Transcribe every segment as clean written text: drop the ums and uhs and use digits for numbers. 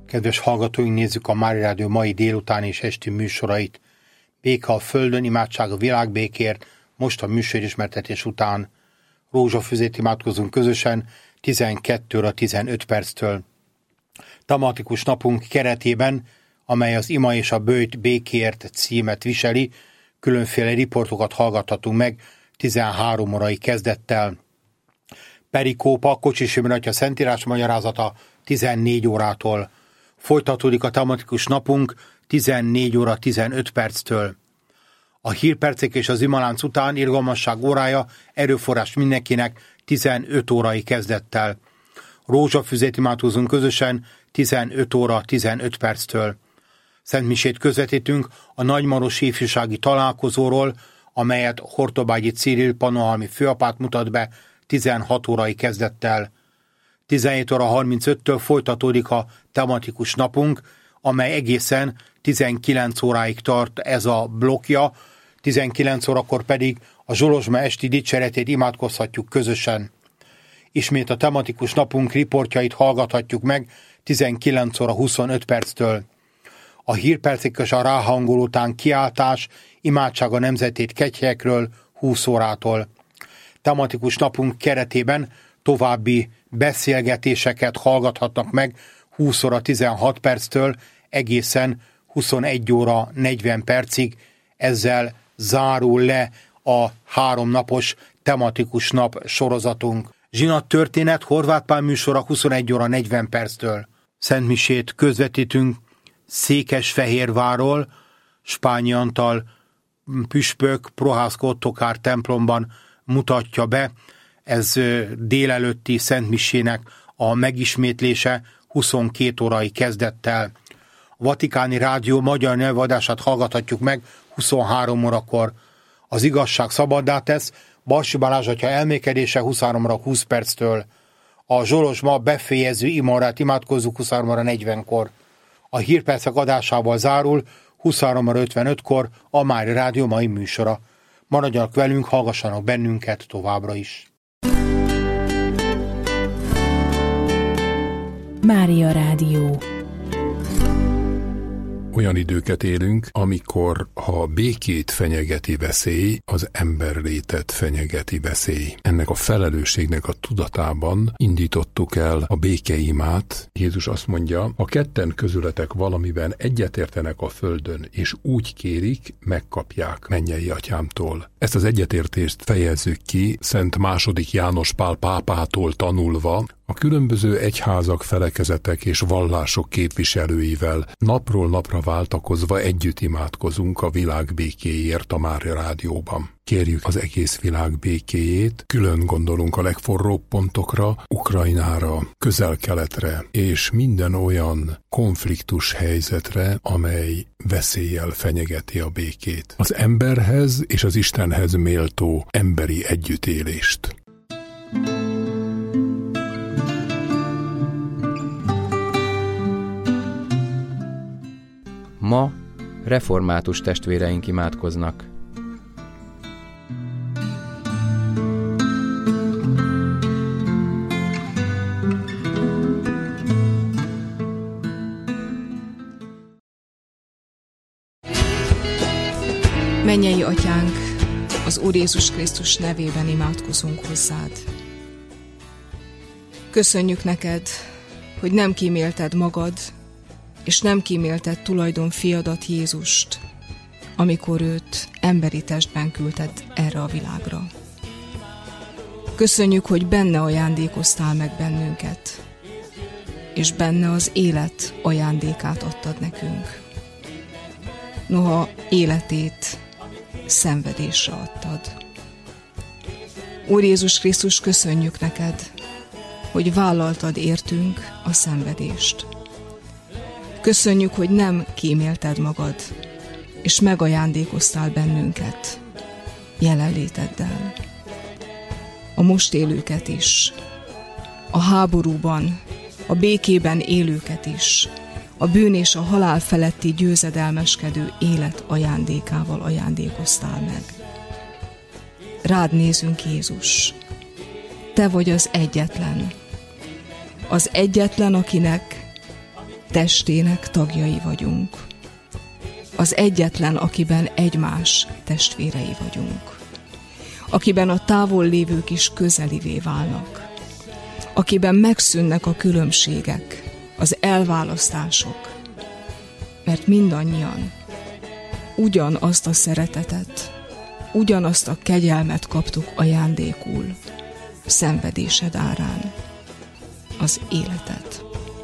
Kedves hallgatóink, nézzük a Mária Rádió mai délután és esti műsorait. Béke a földön, imádság a világbékért, most a műsorismertetés után. Rózsafüzét imádkozunk közösen 12 óra 15 perctől. Tematikus napunk keretében, amely az Ima és a Böjt békéért címet viseli, különféle riportokat hallgathatunk meg 13 órai kezdettel. Perikópa, Kocsis Imre atya szentírás magyarázata 14 órától. Folytatódik a tematikus napunk 14 óra 15 perctől. A hírpercek és az imalánc után irgalmasság órája, erőforrás mindenkinek 15 órai kezdettel. Rózsafüzét imádkozunk közösen 15 óra 15 perctől. Szentmisét közvetítünk a nagymarosi ifjúsági találkozóról, amelyet Hortobágyi Cyril panohalmi főapát mutat be 16 órai kezdettel. 17 óra 35-től folytatódik a tematikus napunk, amely egészen 19 óráig tart ez a blokkja, 19 órakor pedig a Zsolozsma esti dicséretét imádkozhatjuk közösen. Ismét a tematikus napunk riportjait hallgathatjuk meg 19 óra 25 perctől. A hírpercek és a ráhangoló után kiáltás, imádság a nemzetét kegyhelyekről 20 órától. Tematikus napunk keretében további beszélgetéseket hallgathatnak meg 20 óra 16 perctől egészen 21 óra 40 percig. Ezzel zárul le a 3 napos tematikus nap sorozatunk. Zsinat történet, Horváth Pál műsora 21 óra 40 perctől. Szentmisét közvetítünk Székesfehérvárról, Spányi Antal püspök Prohászka Ottokár templomban mutatja be. Ez délelőtti szentmisének a megismétlése 22 órai kezdettel. A Vatikáni Rádió magyar nyelvadását hallgathatjuk meg 23 órakor. Az igazság szabaddá tesz, Balsi Balázs atya elmékedése 23 óra 20 perctől. A Zsolozsma befejező imarát imádkozzuk 23 óra 40-kor. A hírpercek adásával zárul 23 óra 55-kor a Mária Rádió mai műsora. Maradjanak velünk, hallgassanak bennünket továbbra is. Mária Rádió. Olyan időket élünk, amikor ha békét fenyegeti veszély, az emberlétet fenyegeti veszély. Ennek a felelősségnek a tudatában indítottuk el a békeimát. Jézus azt mondja, ha ketten közületek valamiben egyetértenek a földön, és úgy kérik, megkapják mennyei atyámtól. Ezt az egyetértést fejezzük ki Szent II. János Pál pápától tanulva, a különböző egyházak, felekezetek és vallások képviselőivel napról napra váltakozva együtt imádkozunk a világ békéért a Mária Rádióban. Kérjük az egész világ békéjét, külön gondolunk a legforróbb pontokra, Ukrajnára, Közel-Keletre és minden olyan konfliktus helyzetre, amely veszéllyel fenyegeti a békét. Az emberhez és az Istenhez méltó emberi együttélést. Ma református testvéreink imádkoznak. Mennyei Atyánk, az Úr Jézus Krisztus nevében imádkozunk hozzád. Köszönjük neked, hogy nem kímélted magad, és nem kímélted tulajdon fiadat Jézust, amikor őt emberi testben küldted erre a világra. Köszönjük, hogy benne ajándékoztál meg bennünket, és benne az élet ajándékát adtad nekünk. Noha életét szenvedésre adtad. Úr Jézus Krisztus, köszönjük neked, hogy vállaltad értünk a szenvedést. Köszönjük, hogy nem kímélted magad, és megajándékoztál bennünket jelenléteddel. A most élőket is, a háborúban, a békében élőket is, a bűn és a halál feletti győzedelmeskedő élet ajándékával ajándékoztál meg. Rád nézünk, Jézus. Te vagy az egyetlen, akinek testének tagjai vagyunk. Az egyetlen, akiben egymás testvérei vagyunk. Akiben a távol lévők is közelivé válnak. Akiben megszűnnek a különbségek, az elválasztások. Mert mindannyian ugyanazt a szeretetet, ugyanazt a kegyelmet kaptuk ajándékul, szenvedésed árán, az életet.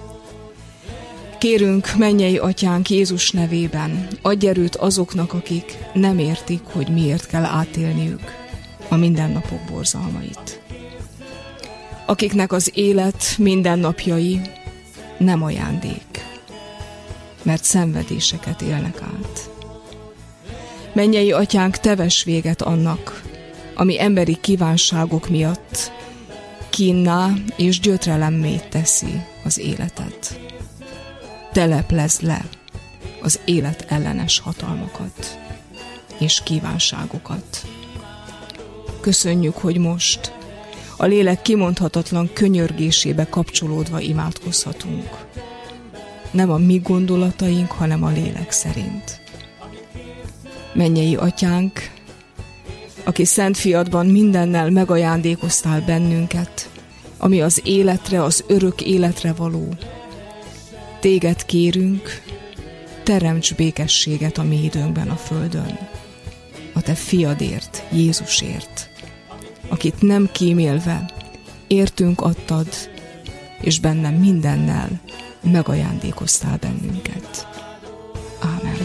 Kérünk, mennyei Atyánk, Jézus nevében, adj erőt azoknak, akik nem értik, hogy miért kell átélniük a mindennapok borzalmait. Akiknek az élet mindennapjai nem ajándék, mert szenvedéseket élnek át. Mennyei Atyánk, te vess véget annak, ami emberi kívánságok miatt kínná és gyötrelemmé teszi az életet. Teleplezd le az élet ellenes hatalmakat és kívánságokat. Köszönjük, hogy most a lélek kimondhatatlan könyörgésébe kapcsolódva imádkozhatunk. Nem a mi gondolataink, hanem a lélek szerint. Mennyei Atyánk, aki Szent Fiadban mindennel megajándékoztál bennünket, ami az életre, az örök életre való. Téged kérünk, teremts békességet a mi időnkben a földön. A te fiadért, Jézusért, akit nem kímélve értünk adtad, és bennem mindennel megajándékoztál bennünket. Ámen.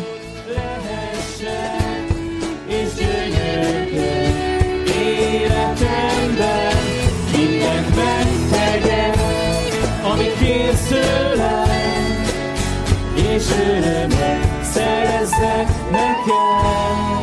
Életemben mindent megtegyek, amit kérsz tőlem, és örömet szerezzek nekem.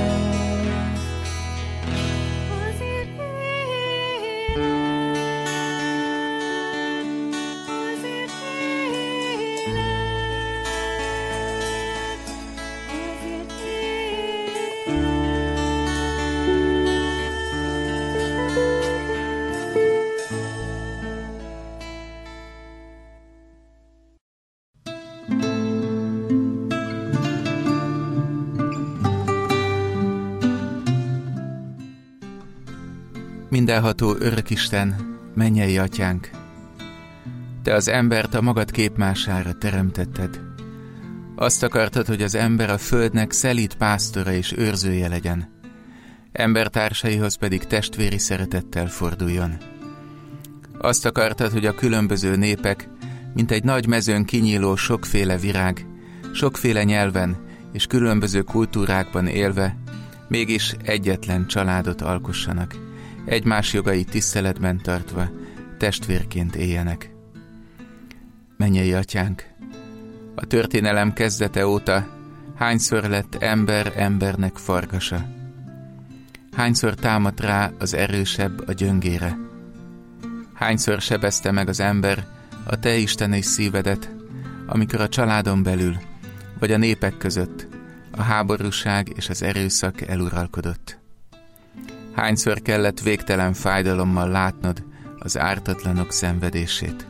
Mindenható Örökisten, mennyei Atyánk, te az embert a magad képmására teremtetted. Azt akartad, hogy az ember a földnek szelíd pásztora és őrzője legyen, embertársaihoz pedig testvéri szeretettel forduljon. Azt akartad, hogy a különböző népek, mint egy nagy mezőn kinyíló sokféle virág, sokféle nyelven és különböző kultúrákban élve, mégis egyetlen családot alkossanak, egymás jogait tiszteletben tartva, testvérként éljenek. Mennyei Atyánk, a történelem kezdete óta hányszor lett ember embernek farkasa? Hányszor támadt rá az erősebb a gyöngére? Hányszor sebezte meg az ember a te isteni szívedet, amikor a családon belül, vagy a népek között a háborúság és az erőszak eluralkodott? Hányszor kellett végtelen fájdalommal látnod az ártatlanok szenvedését?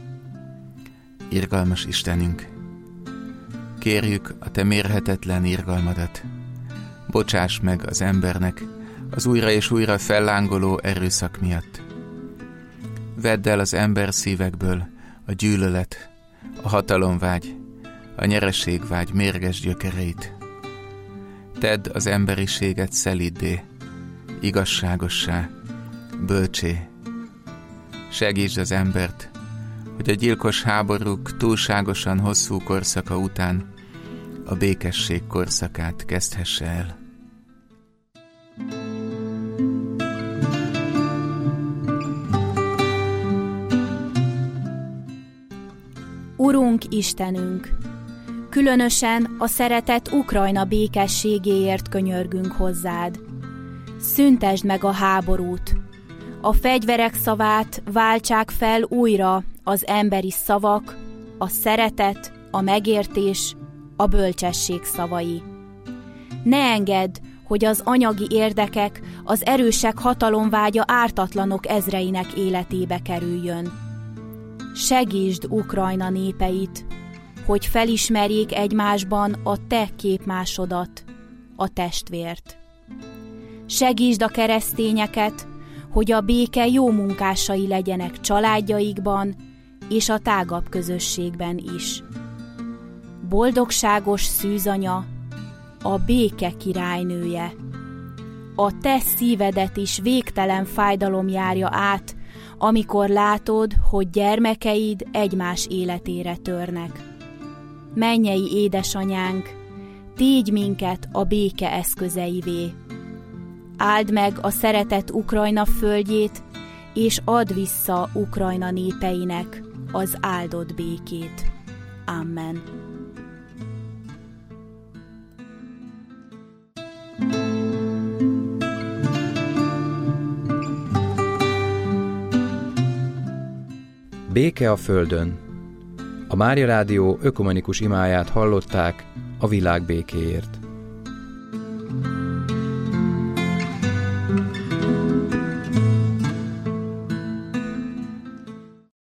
Irgalmas Istenünk, kérjük a te mérhetetlen irgalmadat. Bocsáss meg az embernek az újra és újra fellángoló erőszak miatt. Vedd el az ember szívekből a gyűlölet, a hatalomvágy, a nyereségvágy mérges gyökereit. Tedd az emberiséget szeliddé, igazságossá, bölcsé. Segítsd az embert, hogy a gyilkos háborúk túlságosan hosszú korszaka után a békesség korszakát kezdhesse el. Urunk Istenünk, különösen a szeretett Ukrajna békességéért könyörgünk hozzád. Szüntesd meg a háborút, a fegyverek szavát váltsák fel újra az emberi szavak, a szeretet, a megértés, a bölcsesség szavai. Ne engedd, hogy az anyagi érdekek, az erősek hatalomvágya ártatlanok ezreinek életébe kerüljön. Segítsd Ukrajna népeit, hogy felismerjék egymásban a te képmásodat, a testvért. Segítsd a keresztényeket, hogy a béke jó munkásai legyenek családjaikban és a tágabb közösségben is. Boldogságos szűzanya, a béke királynője. A te szívedet is végtelen fájdalom járja át, amikor látod, hogy gyermekeid egymás életére törnek. Mennyei édesanyánk, tégy minket a béke eszközeivé. Áld meg a szeretett Ukrajna földjét, és add vissza Ukrajna népeinek az áldott békét. Amen. Béke a földön. A Mária Rádió ökumenikus imáját hallották a világ békéért.